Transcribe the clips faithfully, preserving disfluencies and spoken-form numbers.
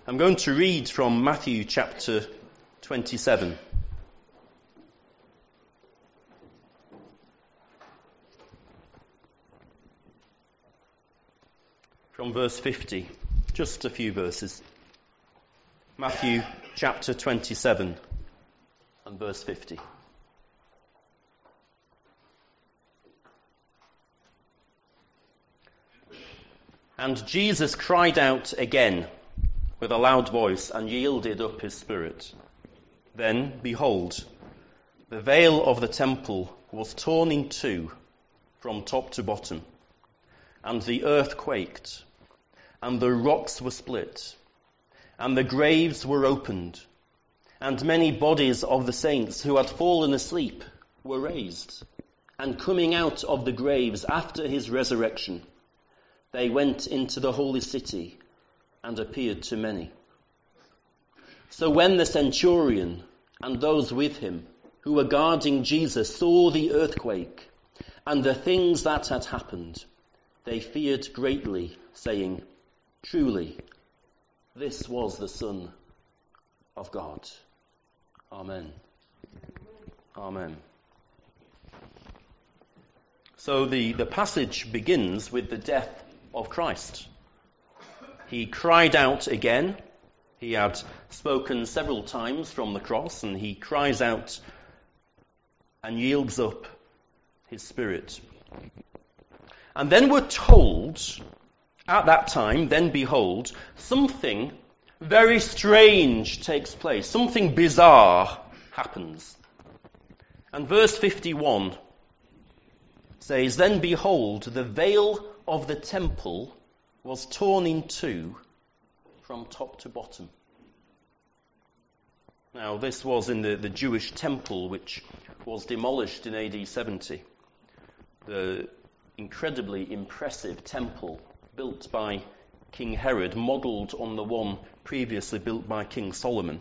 I'm going to read from Matthew chapter twenty-seven. From verse fifty, just a few verses. Matthew chapter twenty-seven and verse fifty. And Jesus cried out again with a loud voice and yielded up his spirit. Then, behold, the veil of the temple was torn in two from top to bottom, and the earth quaked, and the rocks were split, and the graves were opened, and many bodies of the saints who had fallen asleep were raised. And coming out of the graves after his resurrection, they went into the holy city and appeared to many. So when the centurion and those with him who were guarding Jesus saw the earthquake and the things that had happened, they feared greatly, saying, "Truly, this was the Son of God." Amen. Amen. So the, the passage begins with the death of Christ. He cried out again. He had spoken several times from the cross, and he cries out and yields up his spirit. And then we're told, at that time, then behold, something very strange takes place. Something bizarre happens. And verse fifty-one says, "Then behold, the veil of the temple was torn in two from top to bottom." Now, this was in the, the Jewish temple, which was demolished in A D seventy. The incredibly impressive temple built by King Herod, modelled on the one previously built by King Solomon,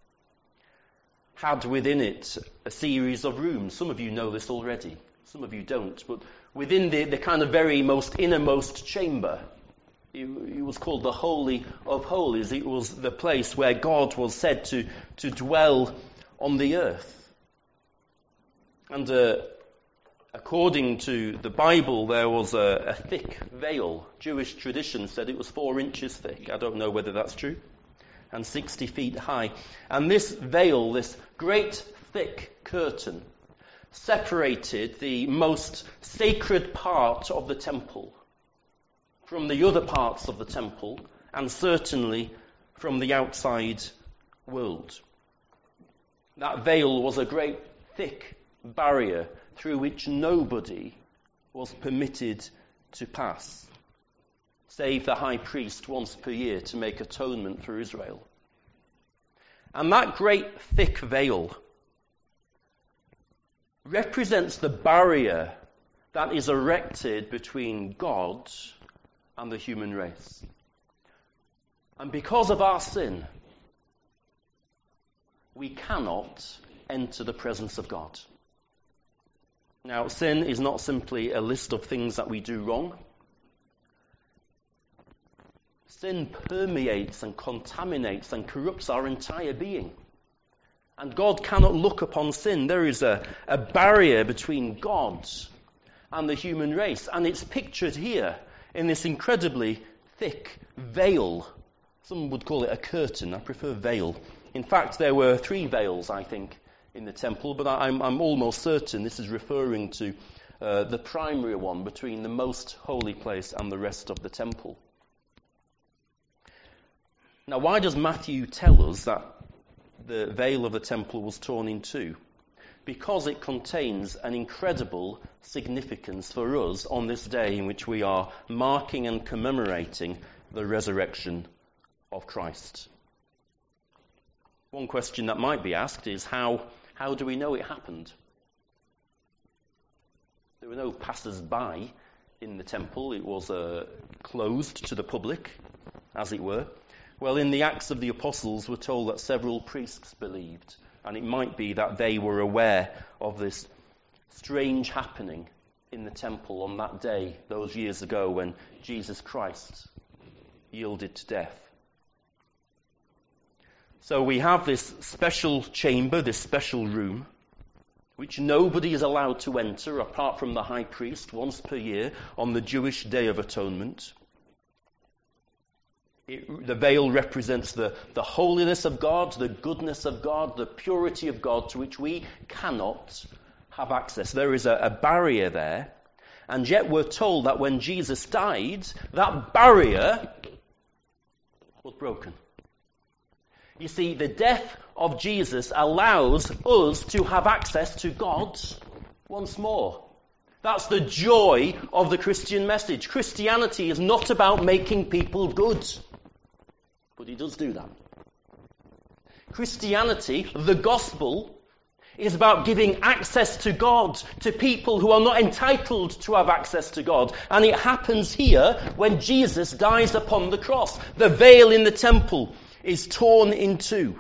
had within it a series of rooms. Some of you know this already, some of you don't, but within the, the kind of very most innermost chamber, it, it was called the Holy of Holies. It was the place where God was said to, to dwell on the earth. And uh, according to the Bible, there was a, a thick veil. Jewish tradition said it was four inches thick. I don't know whether that's true. And sixty feet high. And this veil, this great thick curtain, separated the most sacred part of the temple from the other parts of the temple, and certainly from the outside world. That veil was a great thick barrier through which nobody was permitted to pass, save the high priest once per year to make atonement for Israel. And that great thick veil represents the barrier that is erected between God and the human race. And because of our sin, we cannot enter the presence of God. Now, sin is not simply a list of things that we do wrong. Sin permeates and contaminates and corrupts our entire being. And God cannot look upon sin. There is a, a barrier between God and the human race. And it's pictured here in this incredibly thick veil. Some would call it a curtain. I prefer veil. In fact, there were three veils, I think, in the temple. But I'm, I'm almost certain this is referring to uh, the primary one between the most holy place and the rest of the temple. Now, why does Matthew tell us that the veil of the temple was torn in two? Because it contains an incredible significance for us on this day in which we are marking and commemorating the resurrection of Christ. One question that might be asked is how, how do we know it happened? There were no passers-by in the temple. It was uh, closed to the public, as it were. Well, in the Acts of the Apostles, we're told that several priests believed, and it might be that they were aware of this strange happening in the temple on that day, those years ago, when Jesus Christ yielded to death. So we have this special chamber, this special room, which nobody is allowed to enter apart from the high priest once per year on the Jewish Day of Atonement. It, the veil represents the, the holiness of God, the goodness of God, the purity of God, to which we cannot have access. There is a, a barrier there, and yet we're told that when Jesus died, that barrier was broken. You see, the death of Jesus allows us to have access to God once more. That's the joy of the Christian message. Christianity is not about making people good, but it does do that. Christianity, the gospel, is about giving access to God to people who are not entitled to have access to God. And it happens here when Jesus dies upon the cross. The veil in the temple is torn in two.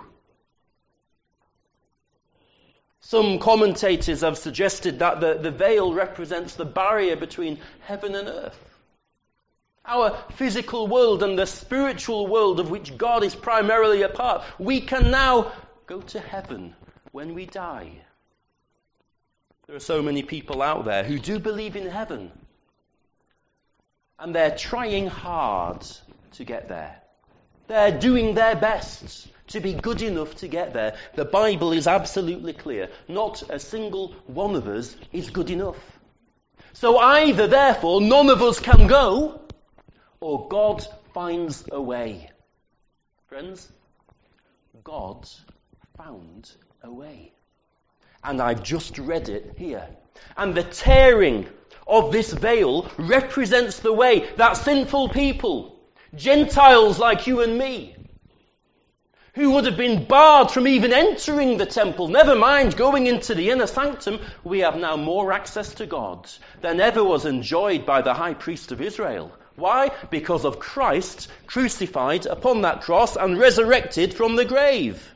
Some commentators have suggested that the, the veil represents the barrier between heaven and earth. Our physical world and the spiritual world of which God is primarily a part. We can now go to heaven when we die. There are so many people out there who do believe in heaven, and they're trying hard to get there. They're doing their best to be good enough to get there. The Bible is absolutely clear. Not a single one of us is good enough. So either, therefore, none of us can go, or God finds a way. Friends, God found a way. And I've just read it here. And the tearing of this veil represents the way that sinful people, Gentiles like you and me, who would have been barred from even entering the temple, never mind going into the inner sanctum, we have now more access to God than ever was enjoyed by the high priest of Israel. Why? Because of Christ crucified upon that cross and resurrected from the grave.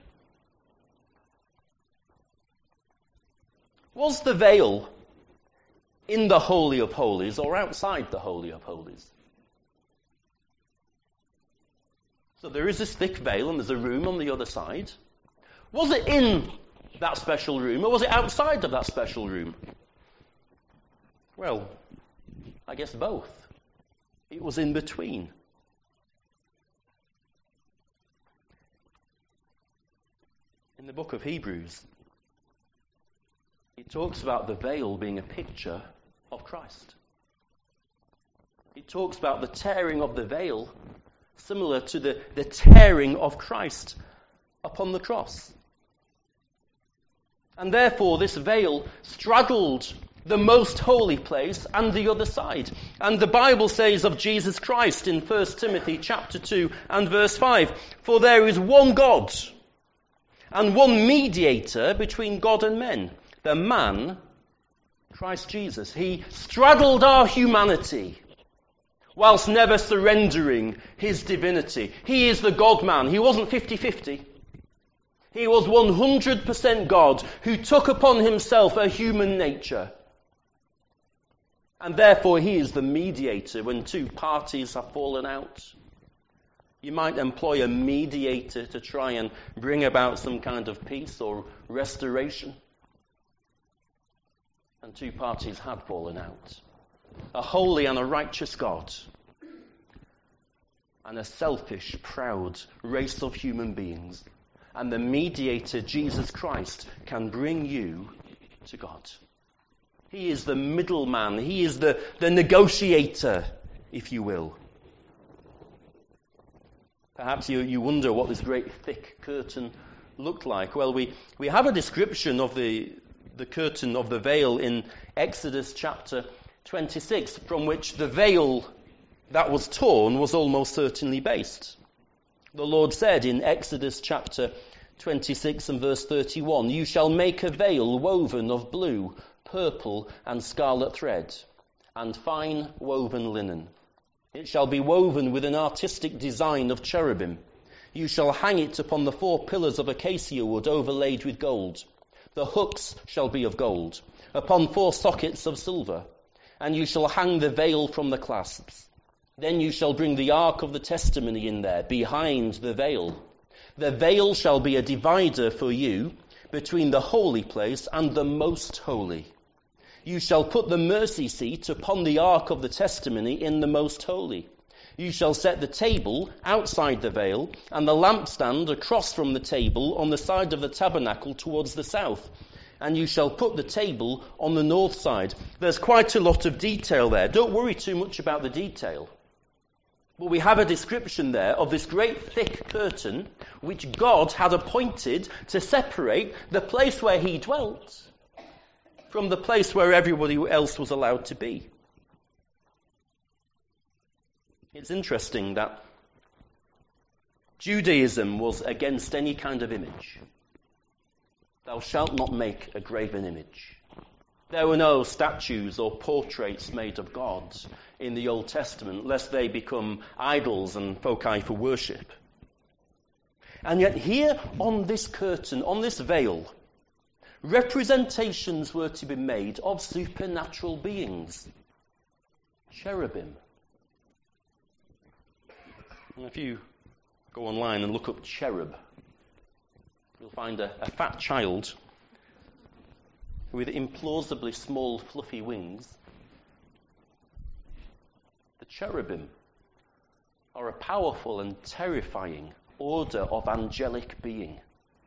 Was the veil in the Holy of Holies or outside the Holy of Holies? So there is this thick veil and there's a room on the other side. Was it in that special room or was it outside of that special room? Well, I guess both. It was in between. In the book of Hebrews, it talks about the veil being a picture of Christ. It talks about the tearing of the veil similar to the, the tearing of Christ upon the cross. And therefore this veil straddled the most holy place and the other side. And the Bible says of Jesus Christ in First Timothy chapter two and verse five, "For there is one God and one mediator between God and men, the man, Christ Jesus." He straddled our humanity whilst never surrendering his divinity. He is the God-man. He wasn't fifty-fifty. He was one hundred percent God who took upon himself a human nature. And therefore he is the mediator when two parties have fallen out. You might employ a mediator to try and bring about some kind of peace or restoration. And two parties had fallen out. A holy and a righteous God, and a selfish, proud race of human beings. And the mediator, Jesus Christ, can bring you to God. He is the middleman. He is the, the negotiator, if you will. Perhaps you, you wonder what this great thick curtain looked like. Well, we, we have a description of the, the curtain of the veil in Exodus chapter twenty-six, from which the veil that was torn was almost certainly based. The Lord said in Exodus chapter twenty-six and verse thirty-one, "You shall make a veil woven of blue, purple and scarlet thread, and fine woven linen. It shall be woven with an artistic design of cherubim. You shall hang it upon the four pillars of acacia wood overlaid with gold. The hooks shall be of gold, upon four sockets of silver. And you shall hang the veil from the clasps. Then you shall bring the ark of the testimony in there, behind the veil. The veil shall be a divider for you between the holy place and the most holy. You shall put the mercy seat upon the ark of the testimony in the most holy. You shall set the table outside the veil, and the lampstand across from the table on the side of the tabernacle towards the south. And you shall put the table on the north side. There's quite a lot of detail there. Don't worry too much about the detail. But we have a description there of this great thick curtain which God had appointed to separate the place where he dwelt from the place where everybody else was allowed to be. It's interesting that Judaism was against any kind of image. Thou shalt not make a graven image. There were no statues or portraits made of God in the Old Testament, lest they become idols and foci for worship. And yet here on this curtain, on this veil, representations were to be made of supernatural beings. Cherubim. And if you go online and look up cherub, you'll find a, a fat child with implausibly small fluffy wings. The cherubim are a powerful and terrifying order of angelic being.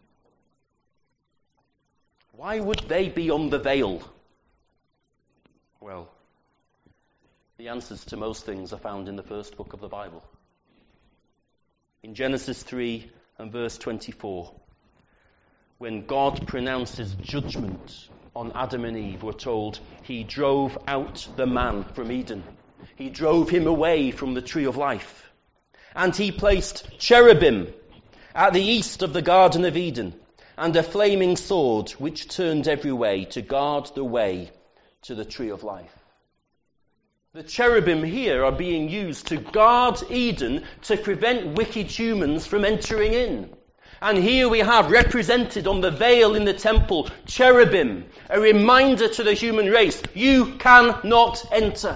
Why would they be on the veil? Well, the answers to most things are found in the first book of the Bible. In Genesis three and verse twenty-four, when God pronounces judgment on Adam and Eve, we're told he drove out the man from Eden. He drove him away from the tree of life. And he placed cherubim at the east of the Garden of Eden, and a flaming sword which turned every way to guard the way to the tree of life. The cherubim here are being used to guard Eden to prevent wicked humans from entering in. And here we have represented on the veil in the temple cherubim, a reminder to the human race, you cannot enter.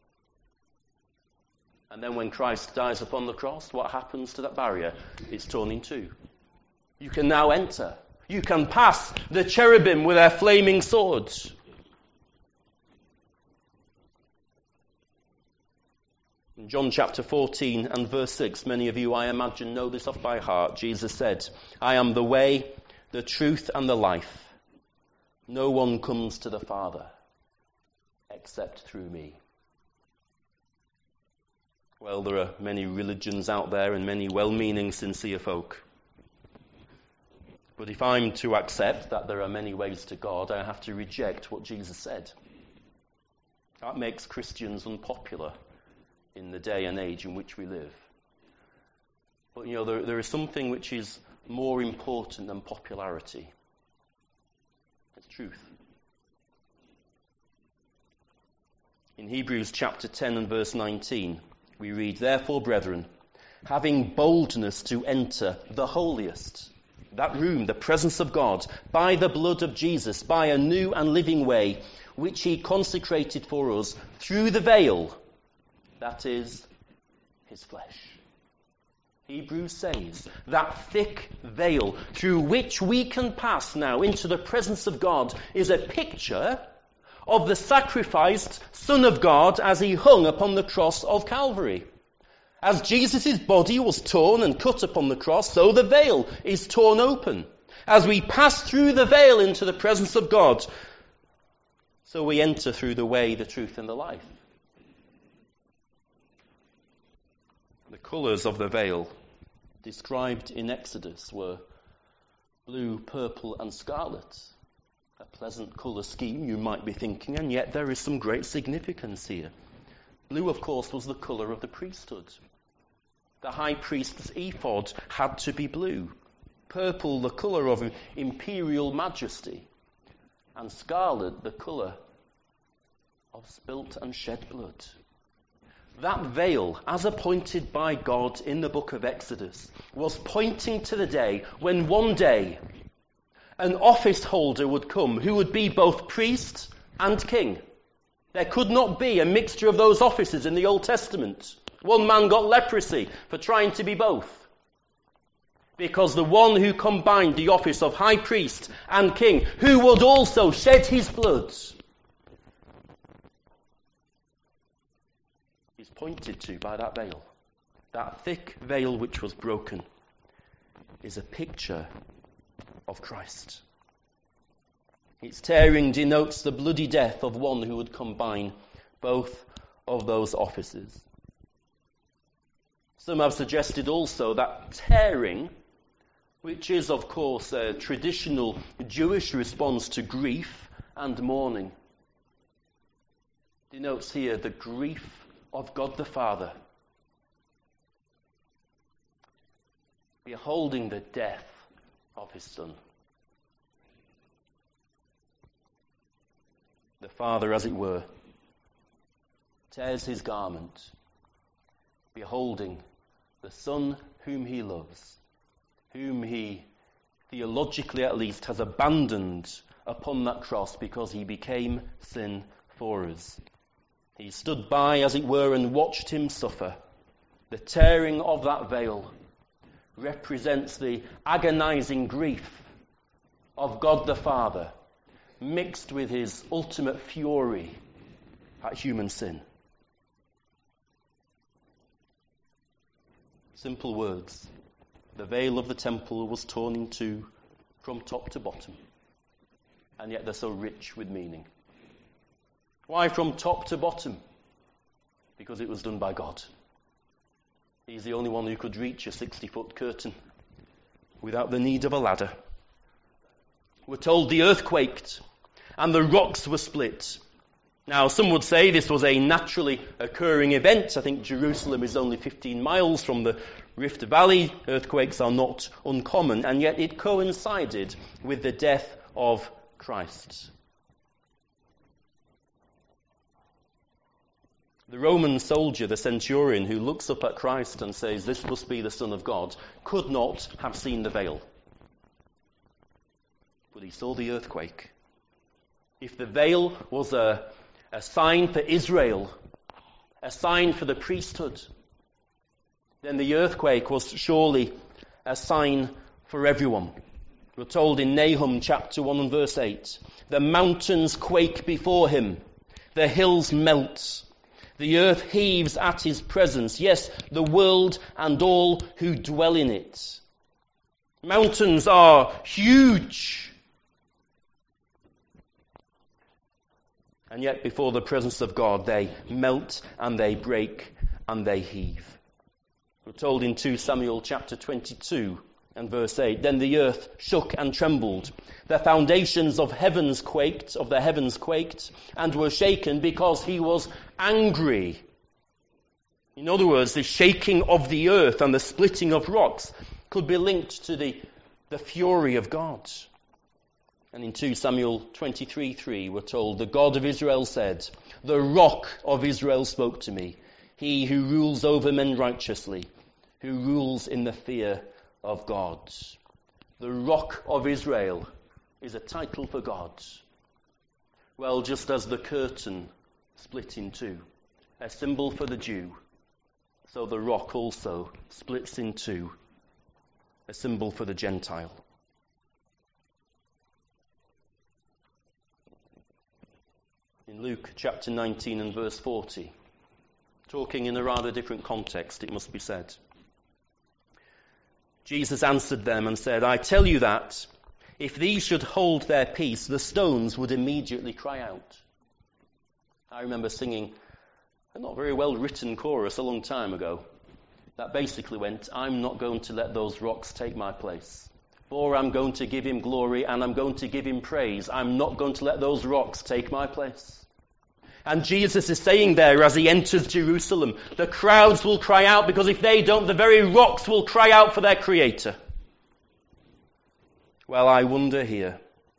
And then when Christ dies upon the cross, what happens to that barrier? It's torn in two. You can now enter. You can pass the cherubim with their flaming swords. In John chapter fourteen and verse six, many of you, I imagine, know this off by heart. Jesus said, I am the way, the truth, and the life. No one comes to the Father except through me. Well, there are many religions out there and many well-meaning, sincere folk. But if I'm to accept that there are many ways to God, I have to reject what Jesus said. That makes Christians unpopular in the day and age in which we live. But, you know, there, there is something which is more important than popularity. It's truth. In Hebrews chapter ten and verse nineteen, we read, Therefore, brethren, having boldness to enter the holiest, that room, the presence of God, by the blood of Jesus, by a new and living way, which he consecrated for us through the veil, that is, his flesh. Hebrews says that thick veil through which we can pass now into the presence of God is a picture of the sacrificed Son of God as he hung upon the cross of Calvary. As Jesus' body was torn and cut upon the cross, so the veil is torn open. As we pass through the veil into the presence of God, so we enter through the way, the truth, and the life. The colours of the veil described in Exodus were blue, purple, and scarlet. A pleasant colour scheme, you might be thinking, and yet there is some great significance here. Blue, of course, was the colour of the priesthood. The high priest's ephod had to be blue. Purple, the colour of imperial majesty. And scarlet, the colour of spilt and shed blood. That veil, as appointed by God in the book of Exodus, was pointing to the day when one day an office holder would come who would be both priest and king. There could not be a mixture of those offices in the Old Testament. One man got leprosy for trying to be both. Because the one who combined the office of high priest and king, who would also shed his blood, is pointed to by that veil. That thick veil which was broken is a picture of Christ. Its tearing denotes the bloody death of one who would combine both of those offices. Some have suggested also that tearing, which is of course a traditional Jewish response to grief and mourning, denotes here the grief of God the Father, beholding the death of his Son. The Father, as it were, tears his garment, beholding the Son whom he loves, whom he, theologically at least, has abandoned upon that cross because he became sin for us. He stood by, as it were, and watched him suffer. The tearing of that veil represents the agonizing grief of God the Father, mixed with his ultimate fury at human sin. Simple words. The veil of the temple was torn in two from top to bottom, and yet they're so rich with meaning. Why from top to bottom? Because it was done by God. He's the only one who could reach a sixty-foot curtain without the need of a ladder. We're told the earth quaked and the rocks were split. Now, some would say this was a naturally occurring event. I think Jerusalem is only fifteen miles from the Rift Valley. Earthquakes are not uncommon, and yet it coincided with the death of Christ. The Roman soldier, the centurion, who looks up at Christ and says, "This must be the Son of God," could not have seen the veil. But he saw the earthquake. If the veil was a, a sign for Israel, a sign for the priesthood, then the earthquake was surely a sign for everyone. We're told in Nahum chapter one and verse eight, "The mountains quake before him, the hills melt. The earth heaves at his presence, yes, the world and all who dwell in it." Mountains are huge. And yet before the presence of God, they melt and they break and they heave. We're told in Second Samuel chapter twenty-two and verse eight, "Then the earth shook and trembled. The foundations of heavens quaked, of the heavens quaked, and were shaken because he was angry." In other words, the shaking of the earth and the splitting of rocks could be linked to the, the fury of God. And in Second Samuel twenty-three three, we're told, "The God of Israel said, the rock of Israel spoke to me, he who rules over men righteously, who rules in the fear of God." The rock of Israel is a title for God. Well, just as the curtain split in two, a symbol for the Jew, so the rock also splits in two, a symbol for the Gentile. In Luke chapter nineteen and verse forty, talking in a rather different context, it must be said, Jesus answered them and said, "I tell you that if these should hold their peace, the stones would immediately cry out." I remember singing a not very well written chorus a long time ago that basically went, "I'm not going to let those rocks take my place. For I'm going to give him glory and I'm going to give him praise. I'm not going to let those rocks take my place." And Jesus is saying there as he enters Jerusalem, the crowds will cry out, because if they don't, the very rocks will cry out for their Creator. Well, I wonder here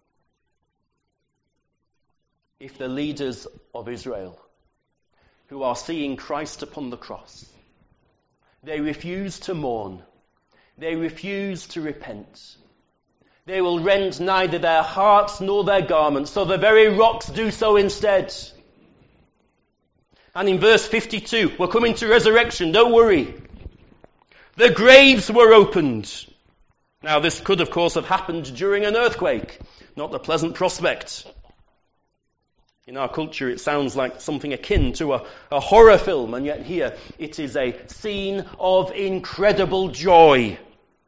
if the leaders of Israel who are seeing Christ upon the cross, they refuse to mourn, they refuse to repent. They will rend neither their hearts nor their garments, so the very rocks do so instead. And in verse fifty-two, we're coming to resurrection, don't worry. The graves were opened, Now, this could, of course, have happened during an earthquake, not a pleasant prospect. In our culture, it sounds like something akin to a, a horror film, and yet here it is a scene of incredible joy.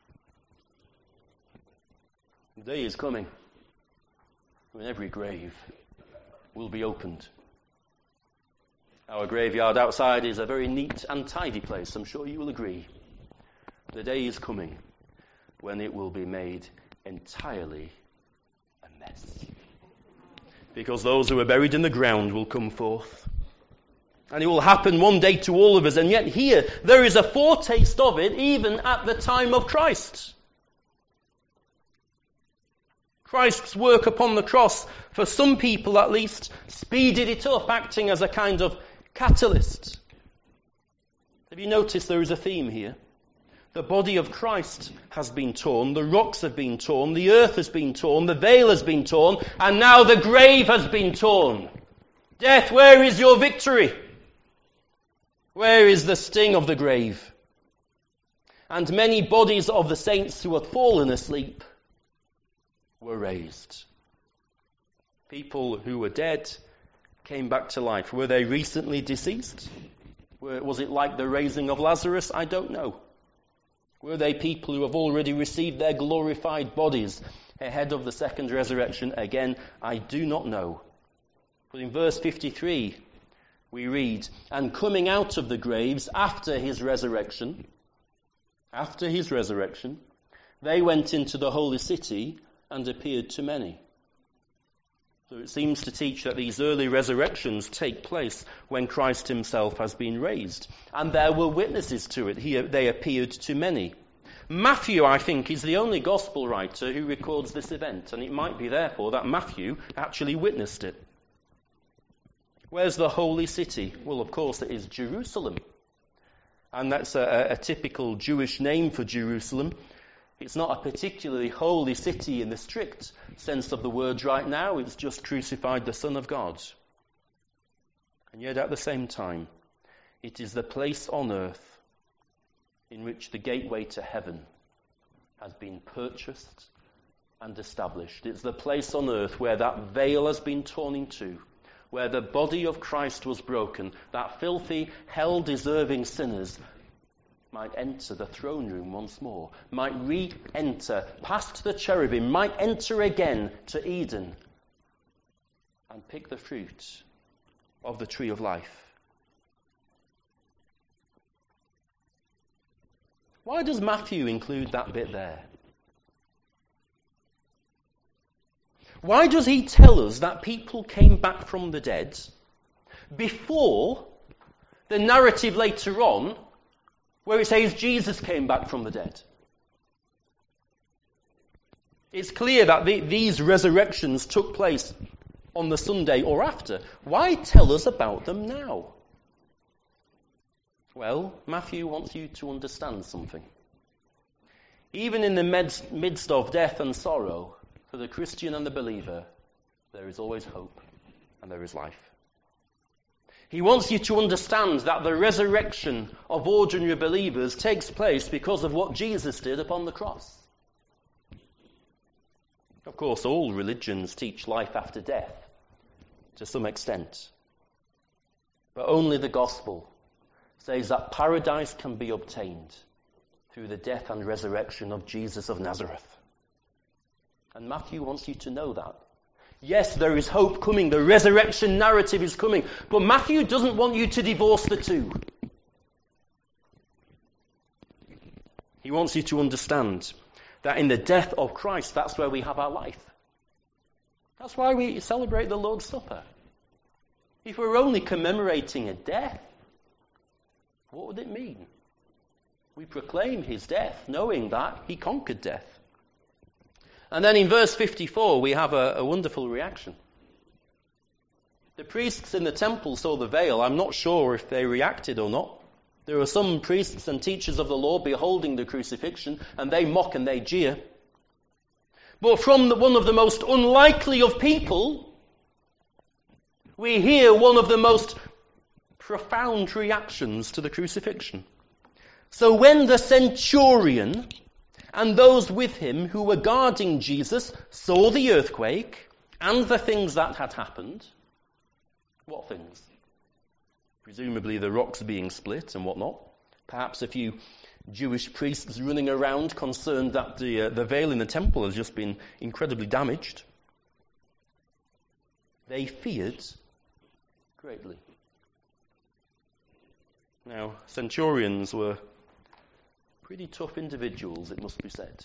The day is coming when every grave will be opened. Our graveyard outside is a very neat and tidy place, I'm sure you will agree. The day is coming when it will be made entirely a mess. Because those who are buried in the ground will come forth. And it will happen one day to all of us. And yet here, there is a foretaste of it even at the time of Christ. Christ's work upon the cross, for some people at least, speeded it up, acting as a kind of catalyst. Have you noticed there is a theme here? The body of Christ has been torn, the rocks have been torn, the earth has been torn, the veil has been torn, and now the grave has been torn. Death, where is your victory? Where is the sting of the grave? And many bodies of the saints who had fallen asleep were raised. People who were dead came back to life. Were they recently deceased? Was it like the raising of Lazarus? I don't know. Were they people who have already received their glorified bodies ahead of the second resurrection? Again, I do not know. But in verse fifty-three, we read, "And coming out of the graves after his resurrection, after his resurrection, they went into the holy city and appeared to many." So it seems to teach that these early resurrections take place when Christ himself has been raised. And there were witnesses to it. He, they appeared to many. Matthew, I think, is the only gospel writer who records this event. And it might be, therefore, that Matthew actually witnessed it. Where's the holy city? Well, of course, it is Jerusalem. And that's a, a typical Jewish name for Jerusalem. It's not a particularly holy city in the strict sense of the words right now. It's just crucified the Son of God. And yet at the same time, it is the place on earth in which the gateway to heaven has been purchased and established. It's the place on earth where that veil has been torn in two, where the body of Christ was broken, that filthy, hell-deserving sinners might enter the throne room once more, might re-enter past the cherubim, might enter again to Eden and pick the fruit of the tree of life. Why does Matthew include that bit there? Why does he tell us that people came back from the dead before the narrative later on where it says Jesus came back from the dead? It's clear that the, these resurrections took place on the Sunday or after. Why tell us about them now? Well, Matthew wants you to understand something. Even in the midst, midst of death and sorrow, for the Christian and the believer, there is always hope and there is life. He wants you to understand that the resurrection of ordinary believers takes place because of what Jesus did upon the cross. Of course, all religions teach life after death, to some extent. But only the gospel says that paradise can be obtained through the death and resurrection of Jesus of Nazareth. And Matthew wants you to know that. Yes, there is hope coming. The resurrection narrative is coming. But Matthew doesn't want you to divorce the two. He wants you to understand that in the death of Christ, that's where we have our life. That's why we celebrate the Lord's Supper. If we're only commemorating a death, what would it mean? We proclaim his death, knowing that he conquered death. And then in verse fifty-four, we have a, a wonderful reaction. The priests in the temple saw the veil. I'm not sure if they reacted or not. There are some priests and teachers of the law beholding the crucifixion, and they mock and they jeer. But from the, one of the most unlikely of people, we hear one of the most profound reactions to the crucifixion. So when the centurion and those with him who were guarding Jesus saw the earthquake and the things that had happened. What things? Presumably the rocks being split and whatnot. Perhaps a few Jewish priests running around concerned that the, uh, the veil in the temple has just been incredibly damaged. They feared greatly. Now, centurions were pretty tough individuals, it must be said.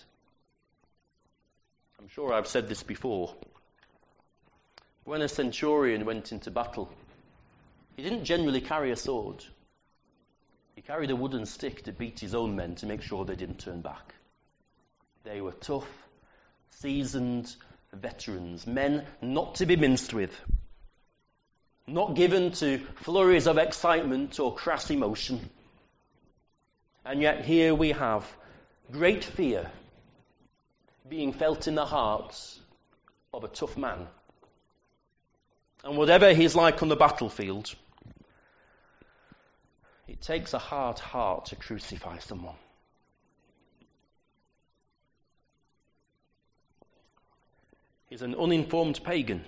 I'm sure I've said this before. When a centurion went into battle, he didn't generally carry a sword. He carried a wooden stick to beat his own men to make sure they didn't turn back. They were tough, seasoned veterans, men not to be minced with, not given to flurries of excitement or crass emotion. And yet here we have great fear being felt in the hearts of a tough man. And whatever he's like on the battlefield, it takes a hard heart to crucify someone. He's an uninformed pagan,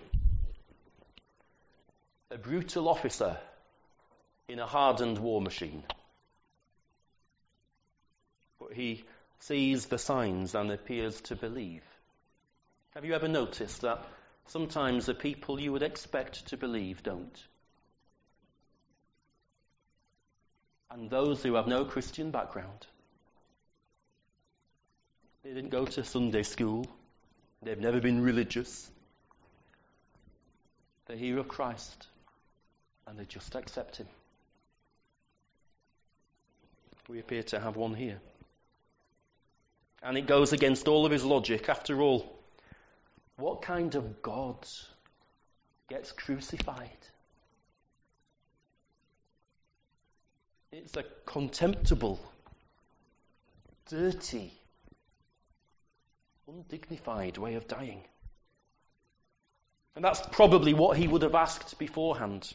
a brutal officer in a hardened war machine. But he sees the signs and appears to believe. Have you ever noticed that sometimes the people you would expect to believe don't? And those who have no Christian background, they didn't go to Sunday school, they've never been religious, they hear of Christ and they just accept him. We appear to have one here. And it goes against all of his logic. After all, what kind of God gets crucified? It's a contemptible, dirty, undignified way of dying. And that's probably what he would have asked beforehand.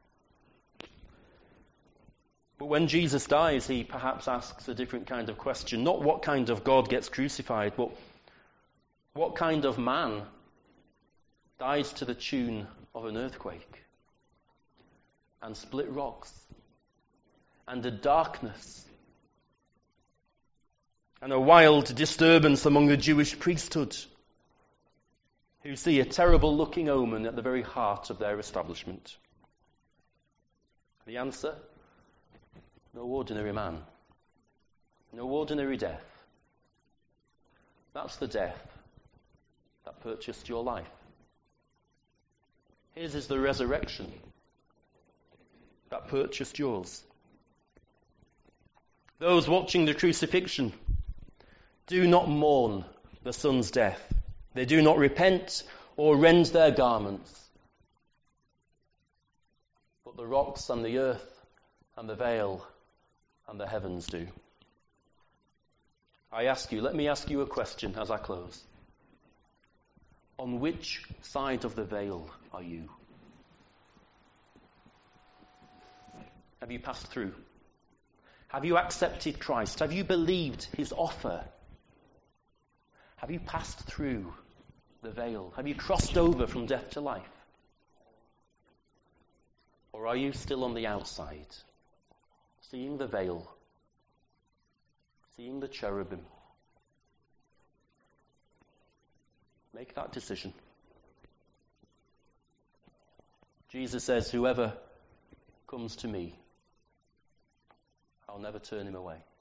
But when Jesus dies, he perhaps asks a different kind of question. Not what kind of God gets crucified, but what kind of man dies to the tune of an earthquake and split rocks and a darkness and a wild disturbance among the Jewish priesthood, who see a terrible looking omen at the very heart of their establishment? The answer? No ordinary man. No ordinary death. That's the death that purchased your life. His is the resurrection that purchased yours. Those watching the crucifixion do not mourn the Son's death. They do not repent or rend their garments. But the rocks and the earth and the veil and the heavens do. I ask you, let me ask you a question as I close. On which side of the veil are you? Have you passed through? Have you accepted Christ? Have you believed his offer? Have you passed through the veil? Have you crossed over from death to life? Or are you still on the outside, seeing the veil, seeing the cherubim? Make that decision. Jesus says, whoever comes to me, I'll never turn him away.